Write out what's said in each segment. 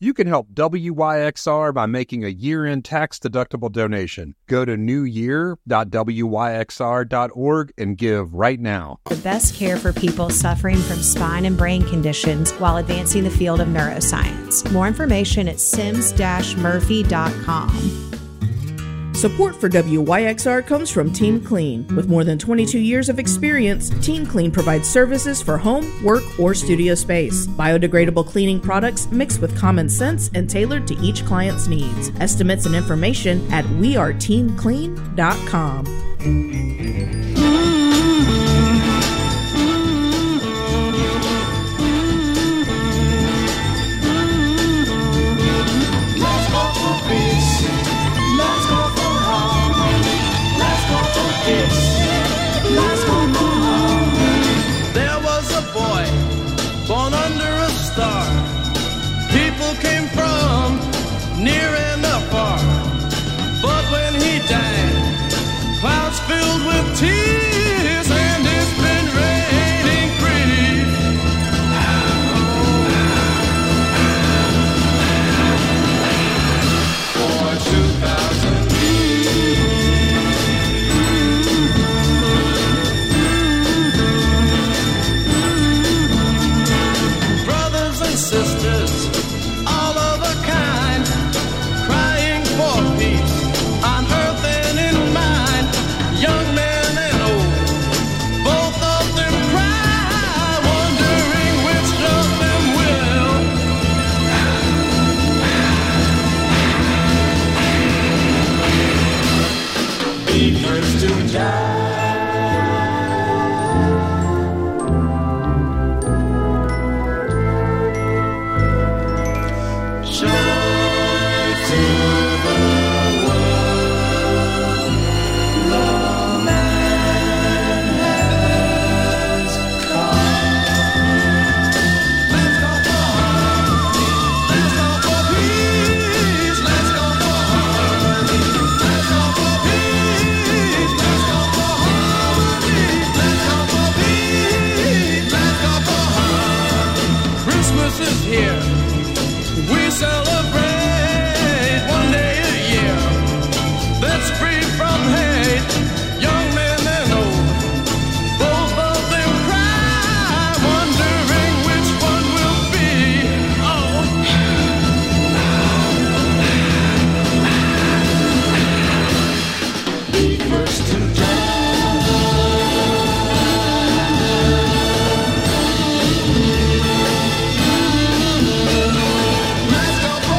You can help WYXR by making a year-end tax-deductible donation. Go to newyear.wyxr.org and give right now. The best care for people suffering from spine and brain conditions while advancing the field of neuroscience. More information at sims-murphy.com. Support for WYXR comes from Team Clean. With more than 22 years of experience, Team Clean provides services for home, work, or studio space. Biodegradable cleaning products mixed with common sense and tailored to each client's needs. Estimates and information at weareteamclean.com. There was a boy born under a star. People came from near and afar. But when he died, clouds filled with tears, and it's been raining grief. For 2,000 sisters, all of a kind, crying for peace on earth and in mind. Young men and old, both of them cry, wondering which of them will. Be first to die. Here we celebrate one day a year that's free from hate. Young men and old, both of them cry, wondering which one will be. Be first to die. Let's go.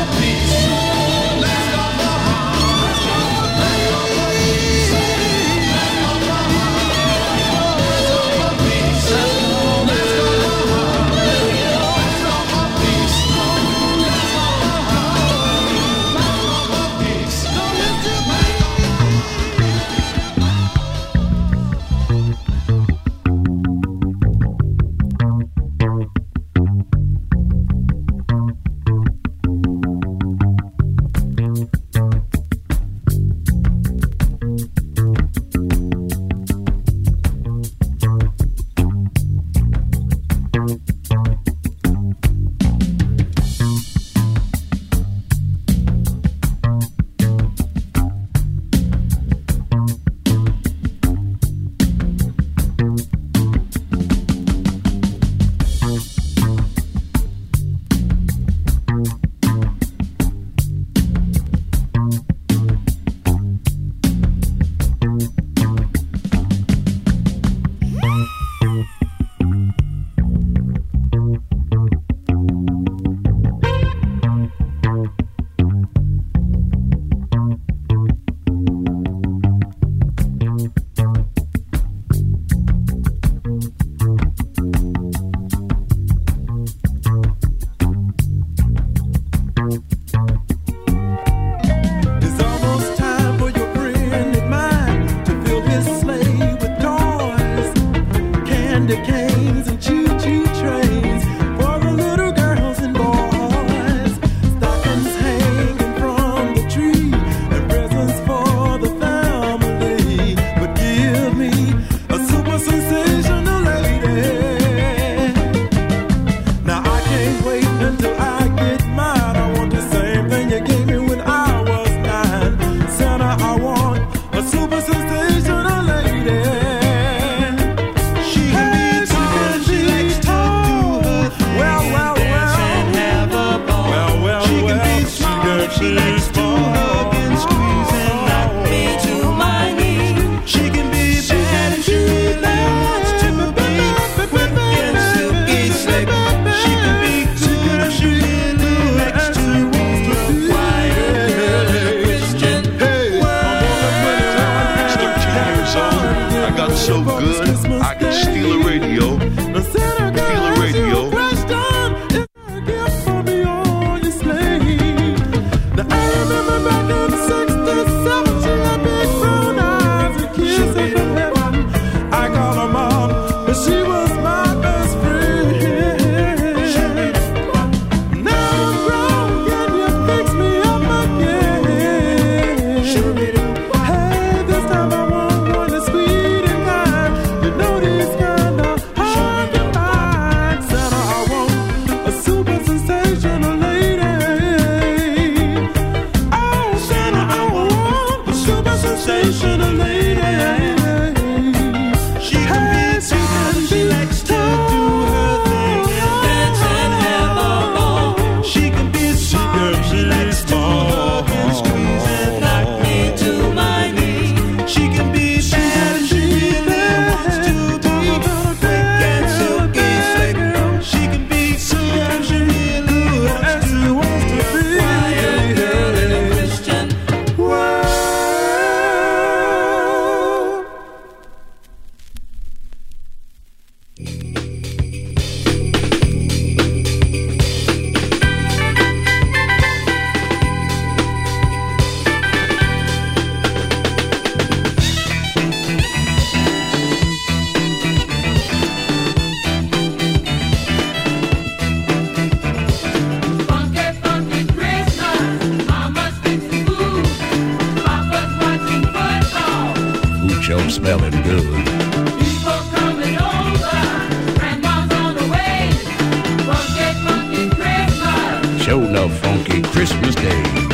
smelling good. People coming over, grandma's on the way. Funky, funky Christmas. Show enough funky Christmas Day.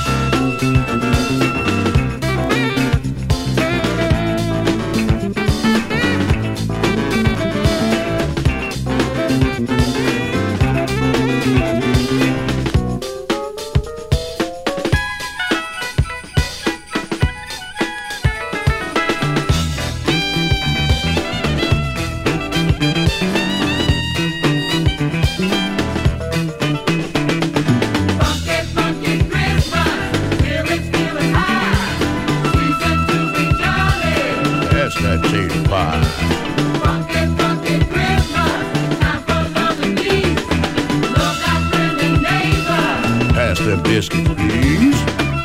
Biscuit, please.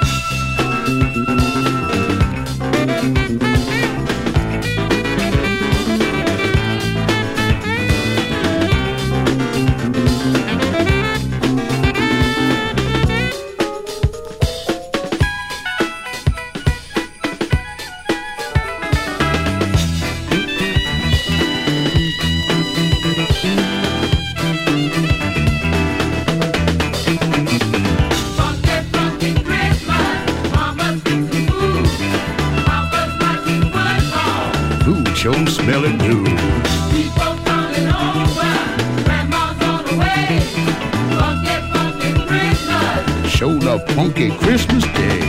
Sure smelling good. People coming over, grandma's on the way. Funky, funky Christmas. Show enough funky Christmas Day.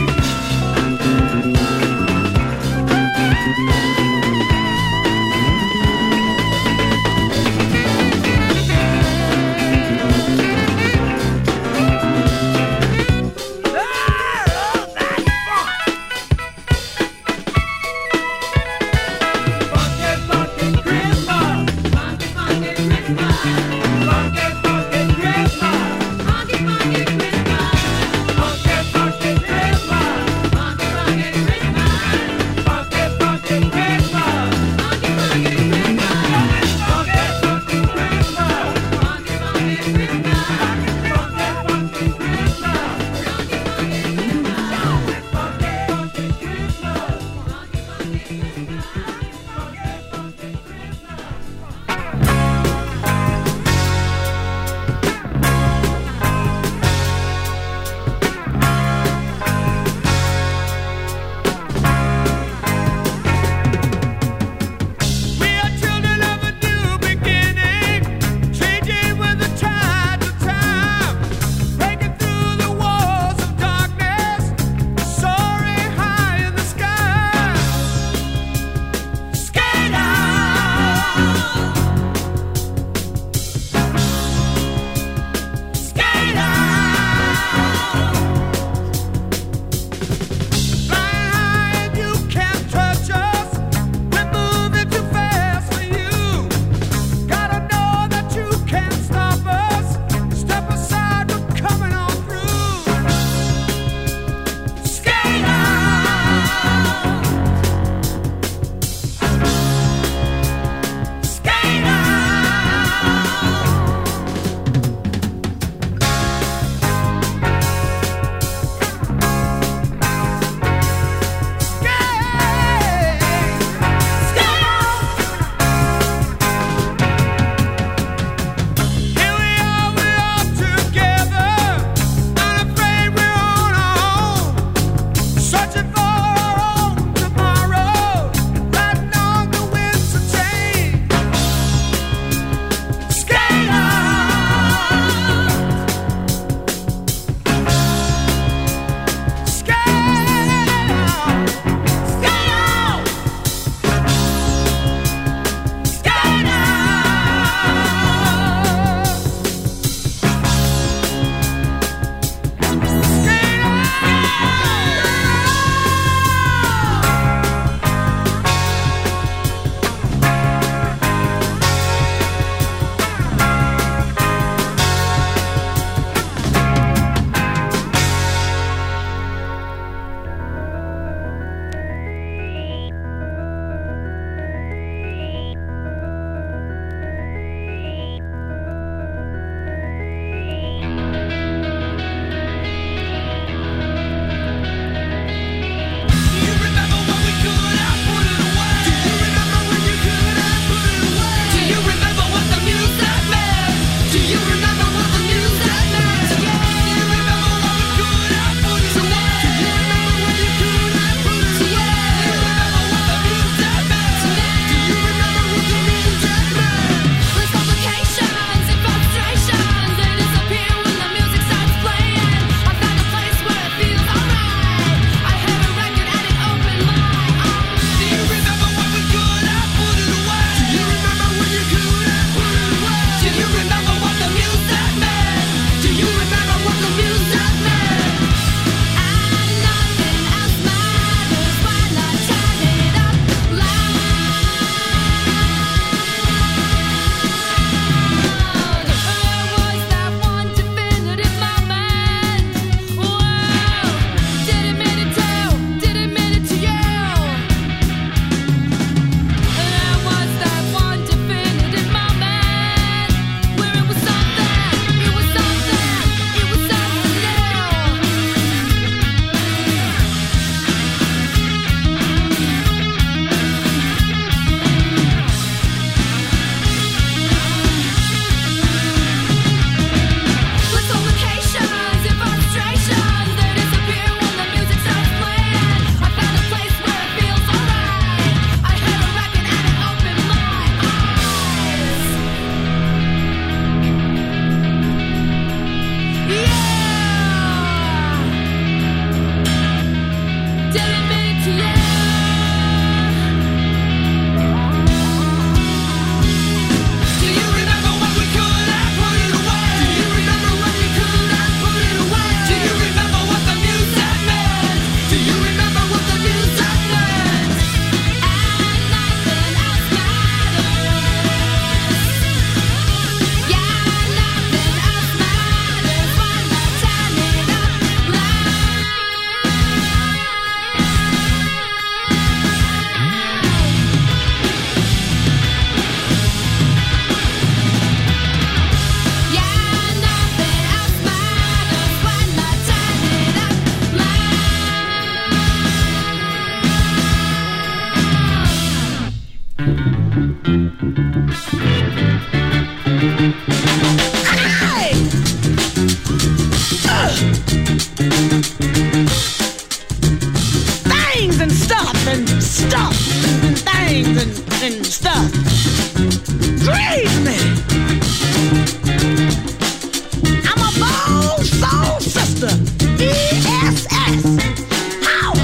soul sister, ESS. How?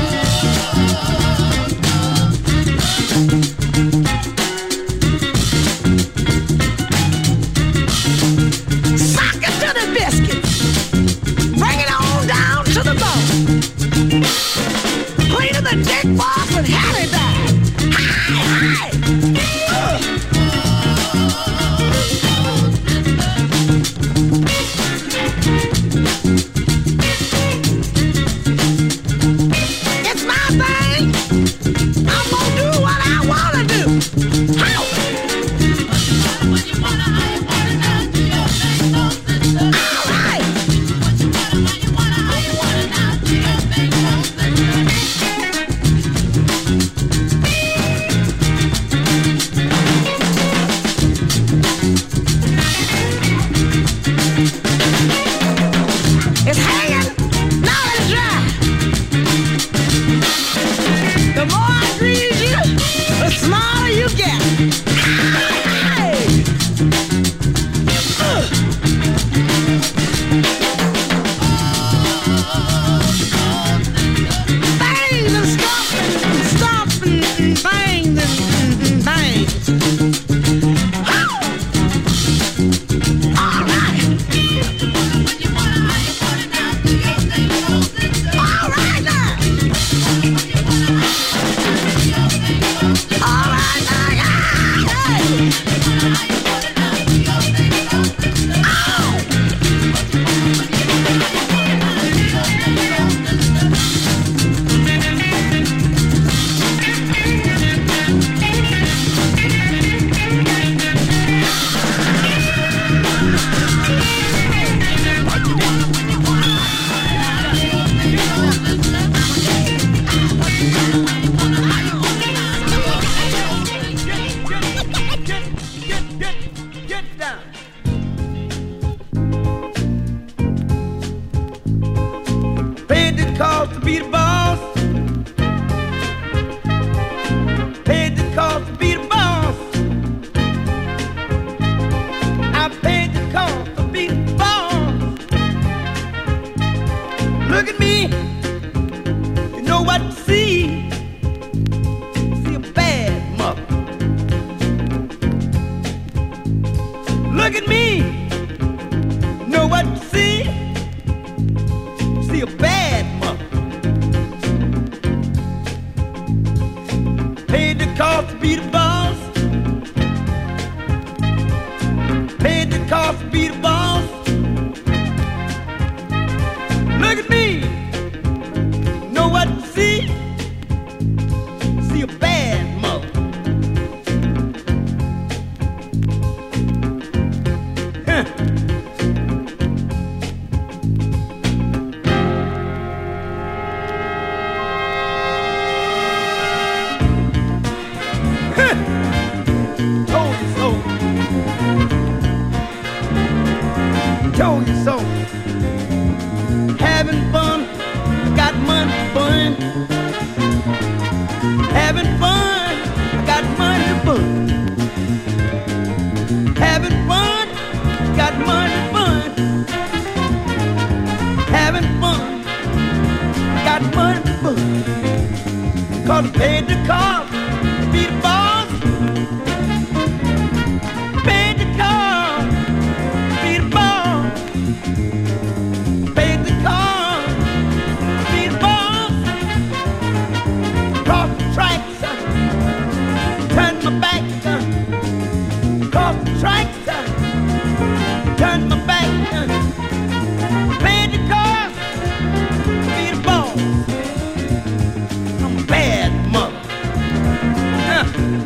Sock it to the biscuits. Bring it on down to the bone. Clean to the dick boss and Hattie back. Hi. It's my thing. I'm gonna do what I wanna do. How? All right. It's hanging, now let it dry. The more I grease you, the smaller you get. Hey! Bangs and stomping, bangs and bangs. All right. All right now. All right now. Hey. Oh. Get down. Paid the cost to be the boss. Paid the cost to be the boss. I paid the cost to be the boss. Look at me. You know what to see. See a bad mother. Look at me. Know what to see. See a bad mother. Paid the cost to be the boss. Paid the cost to be the boss. Look at me. Know what to see. See a bad mother. Huh. Told you so. Told you so. Having fun, got money to burn. Having fun, got money to burn. Having fun, got money to burn. Having fun, got money to burn. 'Cause I paid the cost to be the boss. Paid the cost to be the boss. Paid the cost to be the boss. Cross the tracks, turn my back. Cross the tracks, turn my back. Paid the cost to be the boss. I'm a bad mother.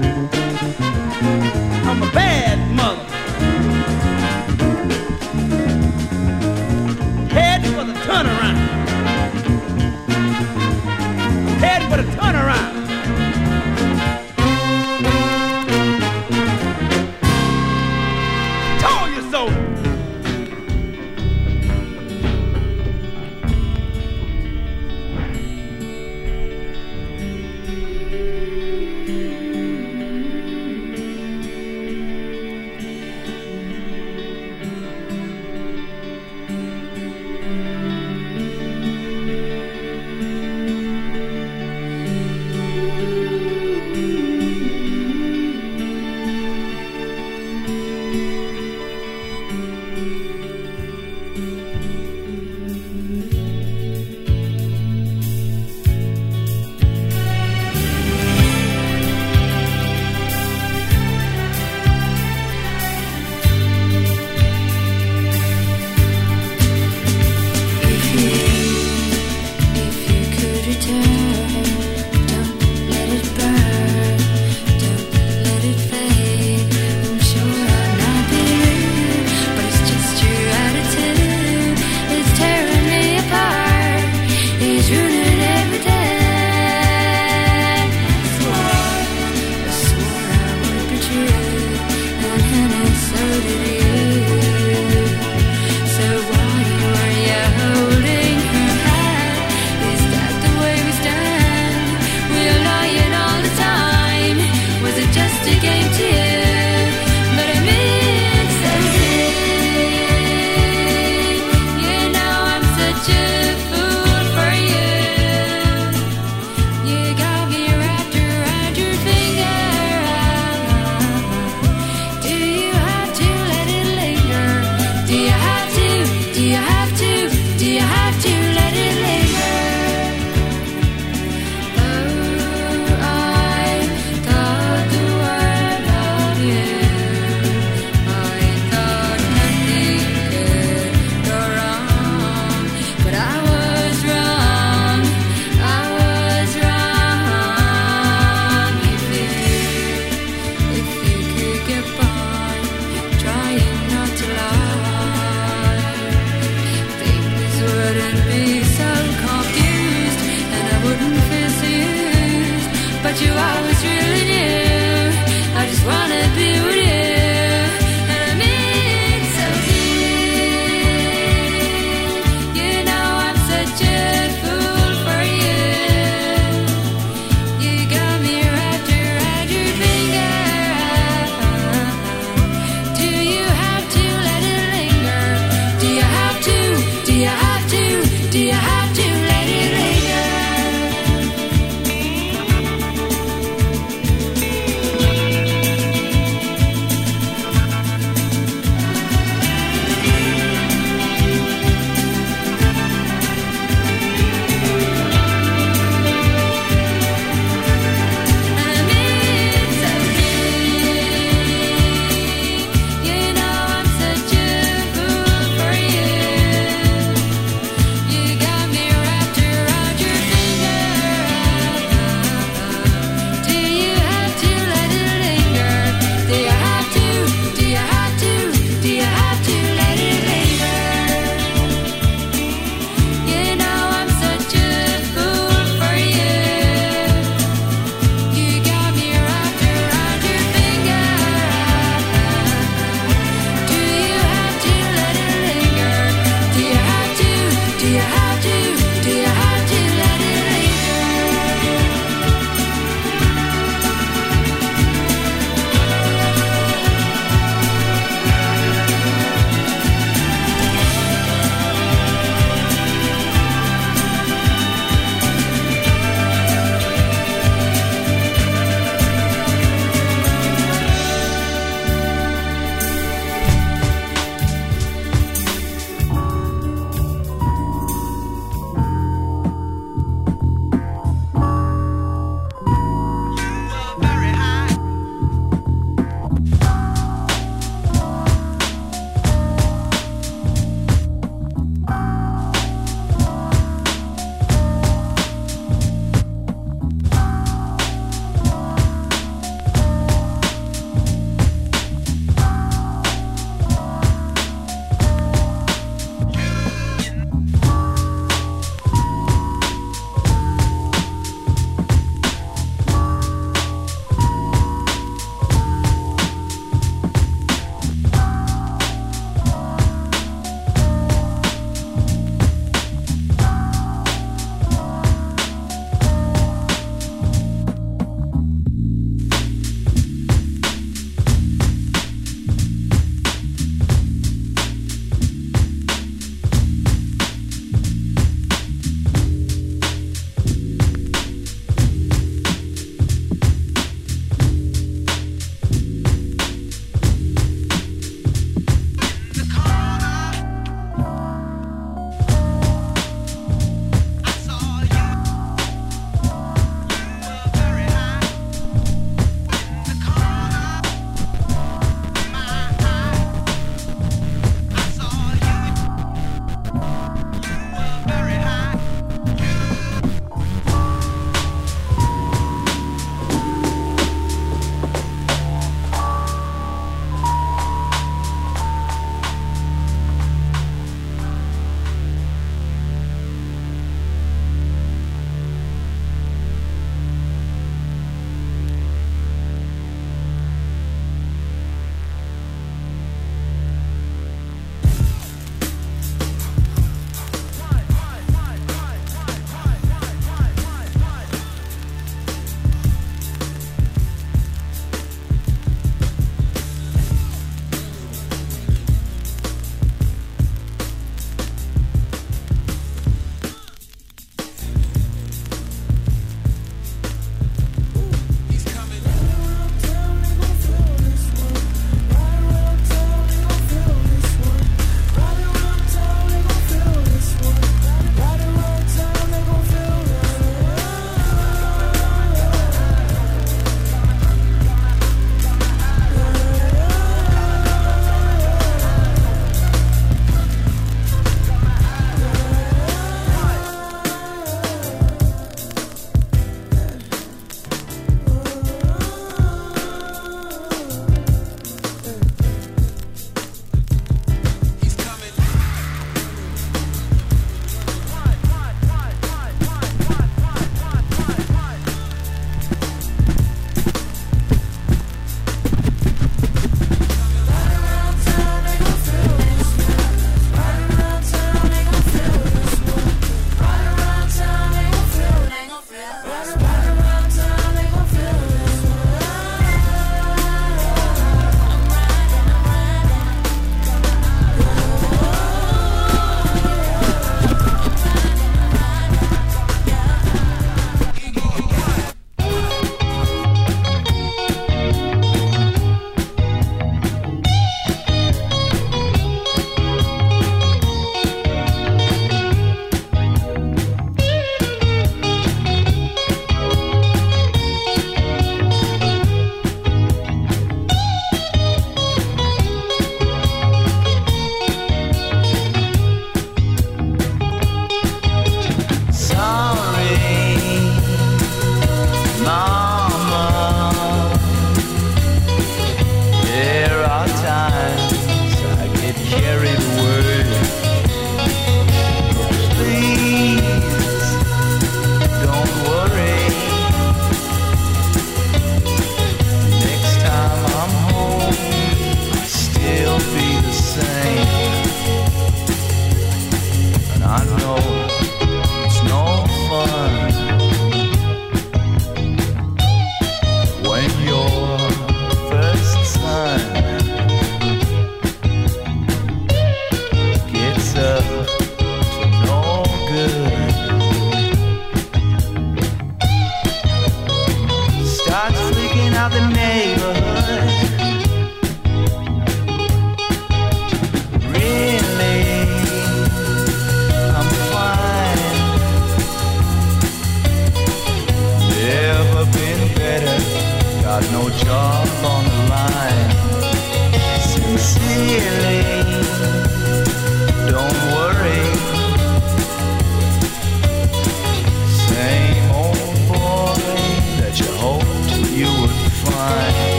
have to let it linger. And it's okay, you know I'm such a fool for you. You got me right.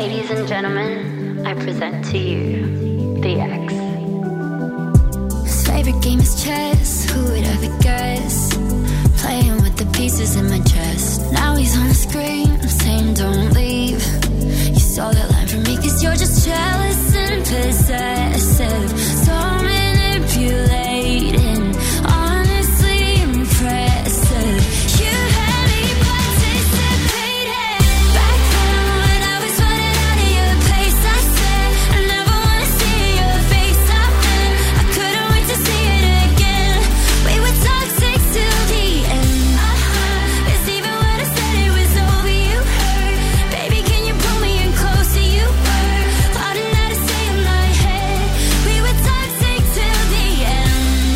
Ladies and gentlemen, I present to you the X. His favorite game is chess. Who would ever guess? Playing with the pieces in my chest. Now he's on the screen, I'm saying don't leave. You saw that line from me cause you're just jealous and possessive. So manipulating, honestly impressive. You had me participating. Back then when I was running out of your place, I said I never wanna see your face again. I couldn't wait to see it again. We were toxic till the end. Cause even when I said it was over, you hurt. Baby, can you pull me in closer? You were plotting how to stay in my head. We were toxic till the end.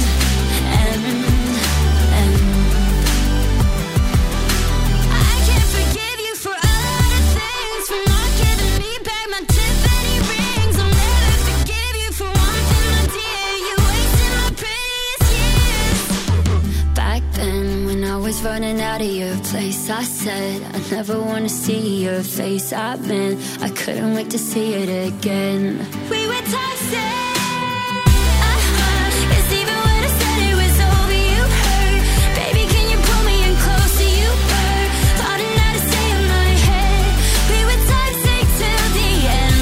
I can't forgive you for a lot of things. For not giving me back my Tiffany rings. I'll never forgive you for one thing, my dear. You wasted my prettiest years. Back then when I was running out of your place, I said I never wanna see your face. I meant I couldn't wait to see it again. We were toxic. Cause even when I said it was over, you hurt. Baby, can you pull me in closer? You were plotting how to stay in my head. We were toxic till the end.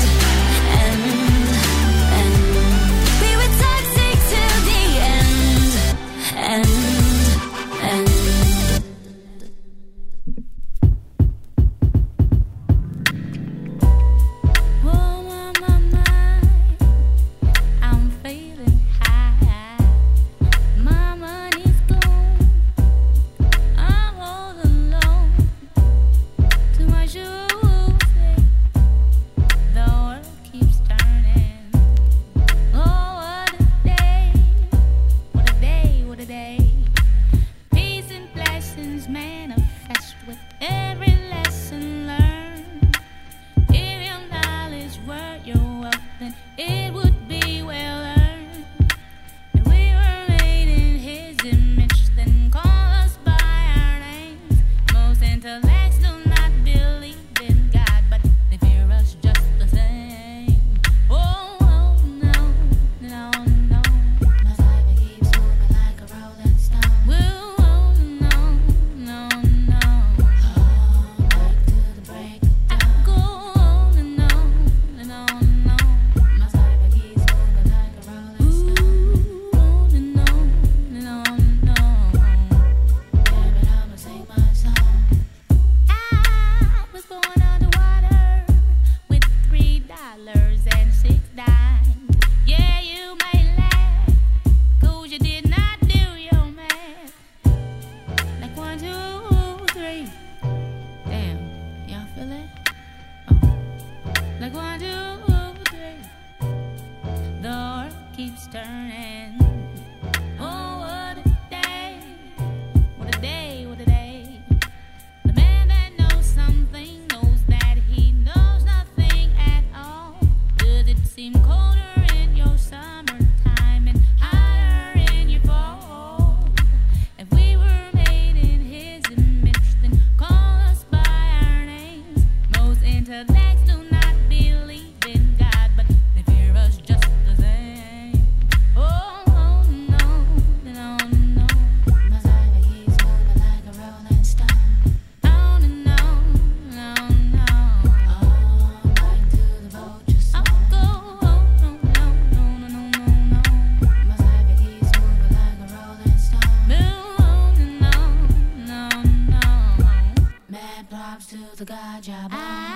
We were toxic till the end. Oh, my, I'm feeling high. My money's gone. I'm all alone. Too much to say. The world keeps turning. Oh, what a day. What a day, what a day. Peace and blessings manifest with every lesson learned. If your knowledge were your wealth, then it would be well earned. If we were made in his image, then call us by our names. Most intellects do not believe in God, but they fear us just the same. Oh, no, no, no. My life keeps moving like a rolling stone. Whoa, no, no, no. Back to the break of dawn. I go on and on and on and on. My life keeps moving like a rolling stone. On and on and on and on. Yeah, but I'ma sing my song. I was born underwater with $3.06. Yeah, you may laugh, 'cause you did not do your math. Like 1, 2, 3. Damn, y'all feel it? Oh, like 1, 2, 3. The earth keeps turning. Oh, what a day! What a day! What a day! The man that knows something knows that he knows nothing at all. Does it seem colder in your summertime and hotter in your fall? If we were made in his image, then call us by our names. Most intellects do not believe in God, but they fear us just the same. Oh, no, no, no. My life keeps moving like a rolling stone. On and on, no, no. Back to the vulture song. I'll go on, no, no, no, no, no, no. My life keeps moving like a rolling stone. Move on and on, no, no. Mad props to the God job.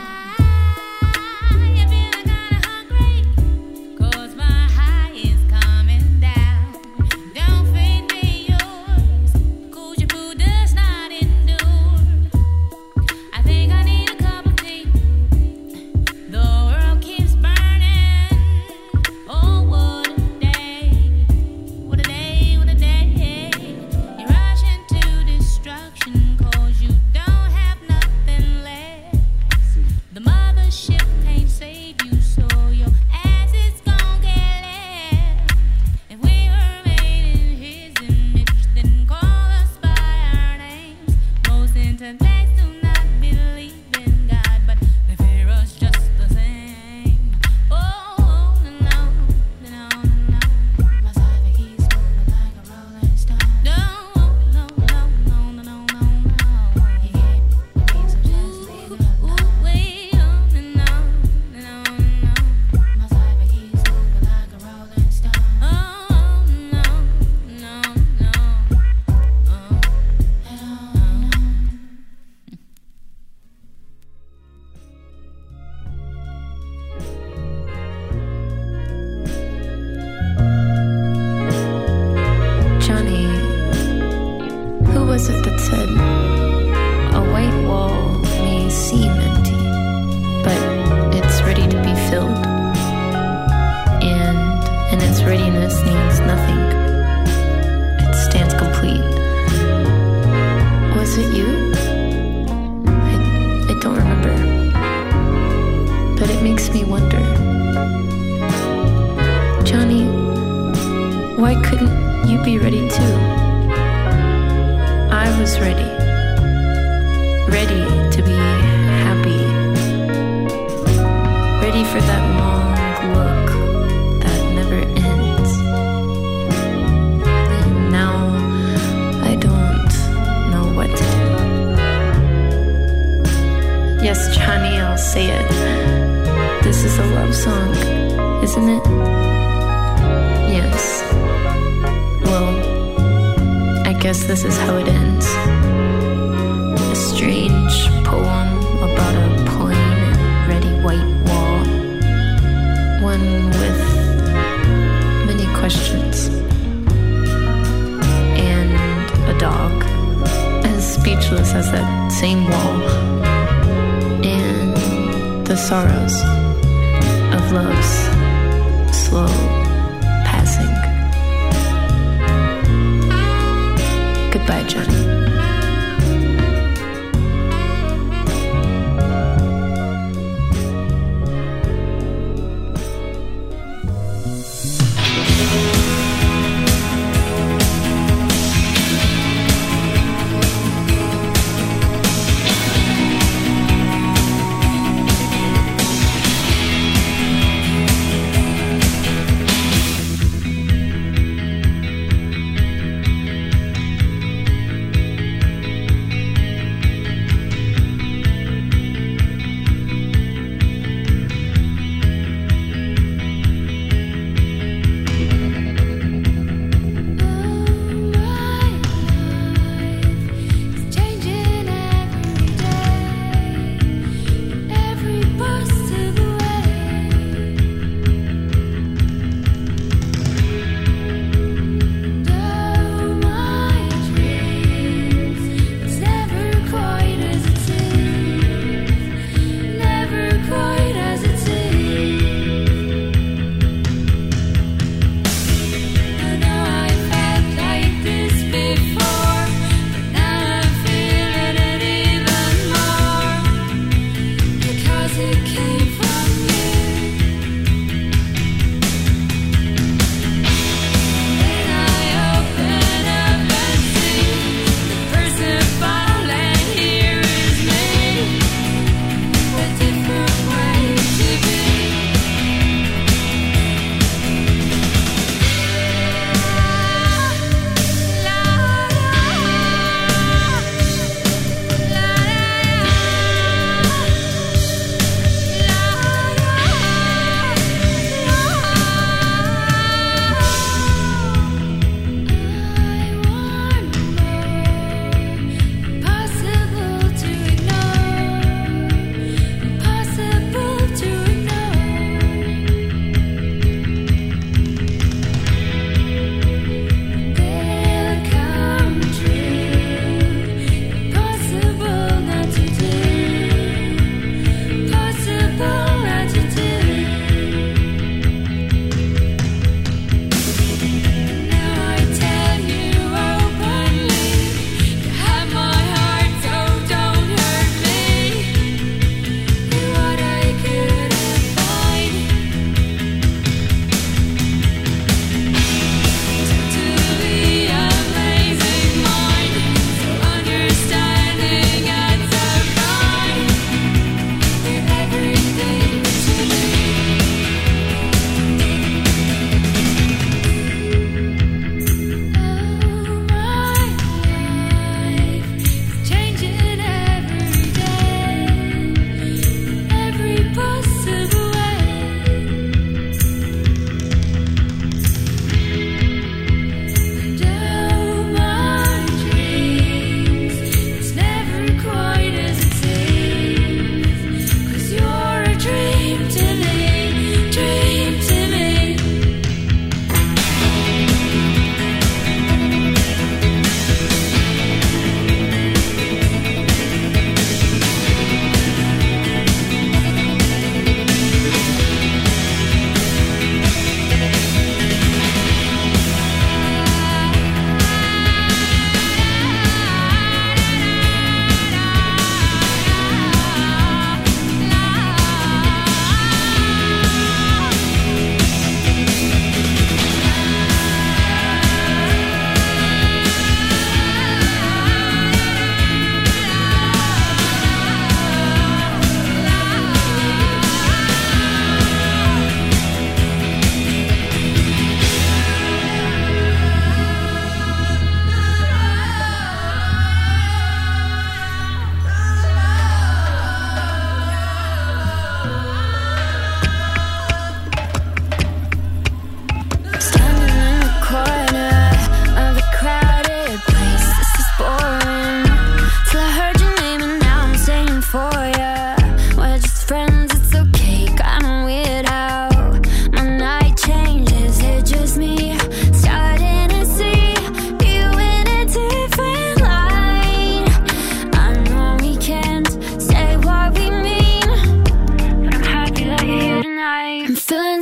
You feeling kinda hungry? 'Cause my high is coming down. Don't feed me yours, 'cause your food does not endure. I think I need a cup of tea. The world keeps burning. Oh, what a day. What a day, what a day. You rush into destruction 'cause you don't have nothing left. The mothership can't save you, so your ass is gon' get left. If we were made in his image, then call us by our names. Most intellects do not believe in God, but they fear us just but it makes me wonder. Johnny, why couldn't you be ready too? I was ready. Ready to be happy. Ready for that long look that never ends. And now I don't know what to do. Yes, Johnny, I'll say it. This is a love song, isn't it? Yes. Well, I guess this is how it ends. A strange poem about a plain and ready white wall. One with many questions. And a dog as speechless as that same wall. And the sorrows of love's slow passing. Goodbye, Johnny.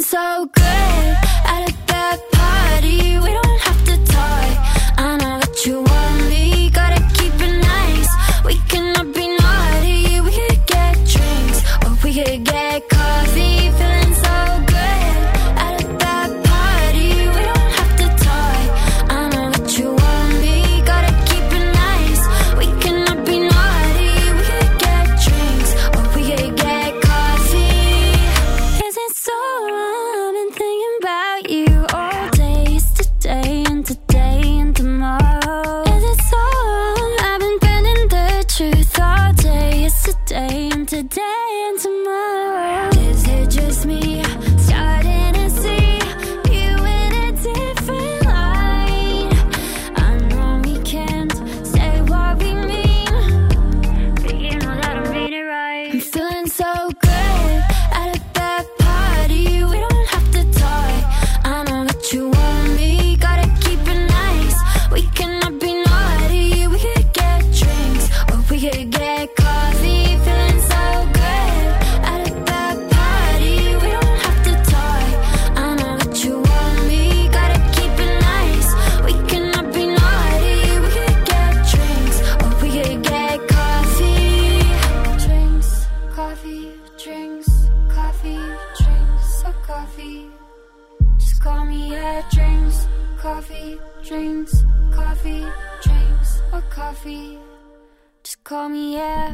so good at a bad party. We don't have to talk. I know what you want me. Gotta keep it nice. We cannot be naughty. We could get drinks or we could get coffee. Feeling so good at a bad party. We don't have to talk. I know what you want me. Gotta keep it nice. We cannot be naughty. We could get drinks or we could get coffee. Is it so wrong? I've been thinking about you all day. Yesterday and today and tomorrow. Is it so wrong? I've been bending the truth all day. Yesterday and today and tomorrow. Is it just me starting to see you in a different light? I know we can't say what we mean, but you know that I mean it right. I'm feeling so good at a bad party. We don't have to talk. I know what you want me. Gotta keep it nice. We cannot be naughty. We could get drinks or we could get coffee. Feeling so good at a bad party. We don't have to talk. I know what you want me. Gotta keep it nice. We cannot be naughty. We could get drinks or we could get coffee. Drinks, coffee, drinks, coffee, drinks, or coffee. Just call me at drinks, coffee, drinks, coffee, drinks, or coffee. Just call me at.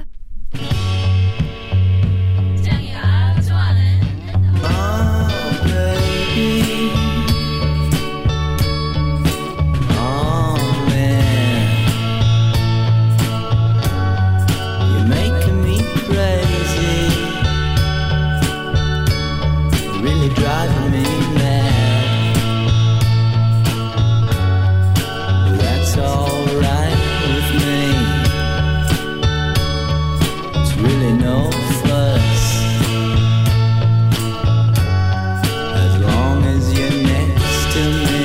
You're making me crazy, really driving me mad. But that's alright with me. It's really no fuss, as long as you're next to me.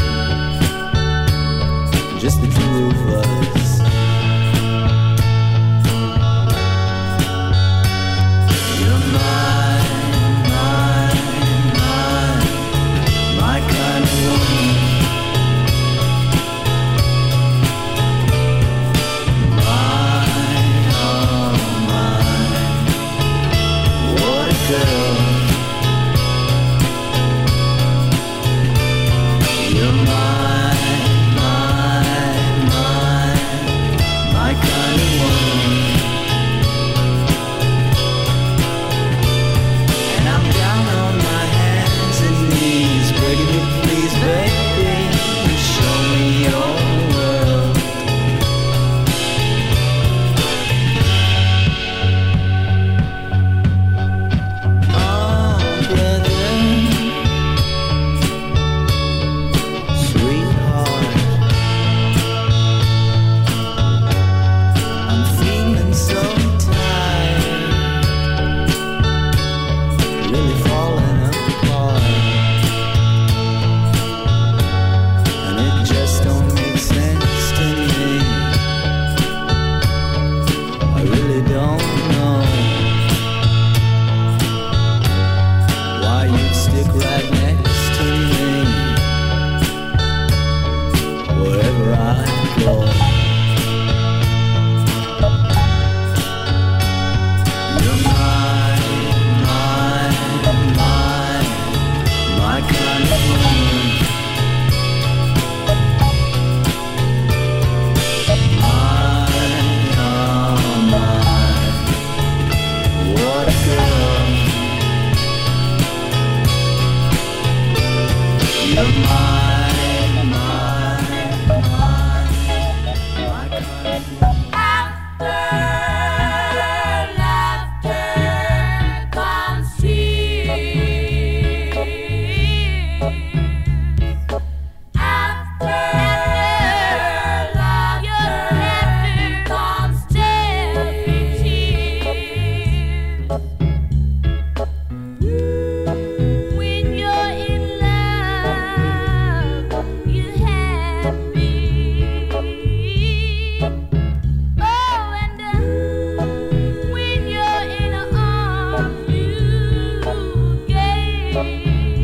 Just the two of us. You're mine, my kind of woman. Mine, oh mine, what a girl. You're mine, my kind of woman. And I'm down on my hands and knees, begging you please, baby, show me your world. Oh, brother, sweetheart, I'm feeling so tired, really falling apart, and it just don't make sense to me. I really don't know why you'd stick right next to me wherever I go. You're mine, my kind of woman. Mine, oh mine, what a girl. You're mine, my kind of woman. When you're in love, you happy. Oh, and when you're in arms, you gay.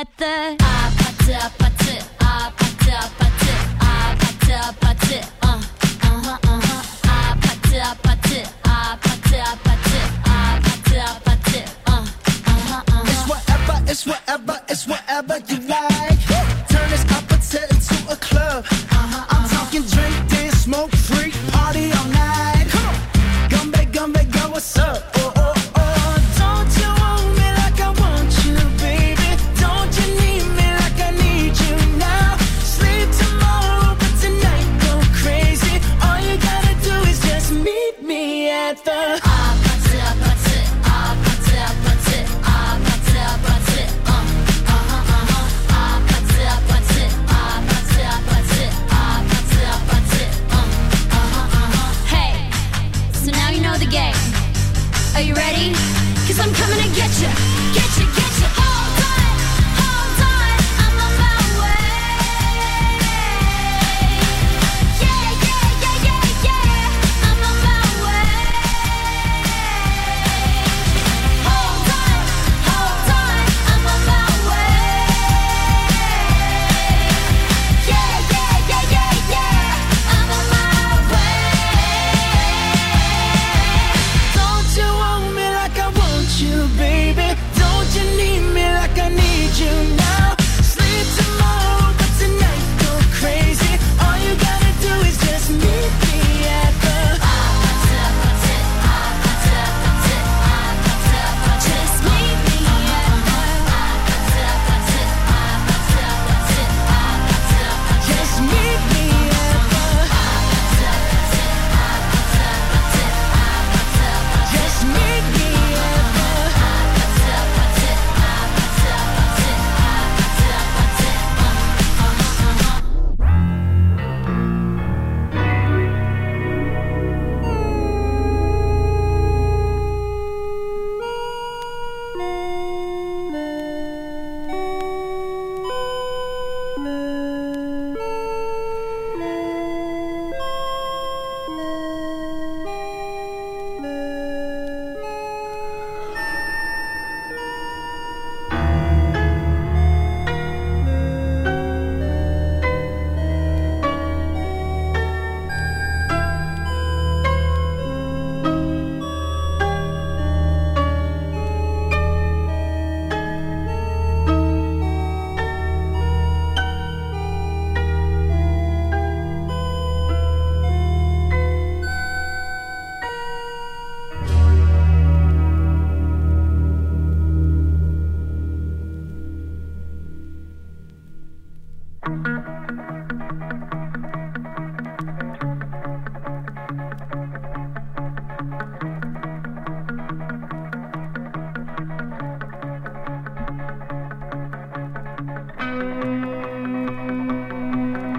the ah pata pata ah pata pata ah pata pata ah pata pata ah pata pata ah pata pata It's whatever, it's whatever, it's whatever you like.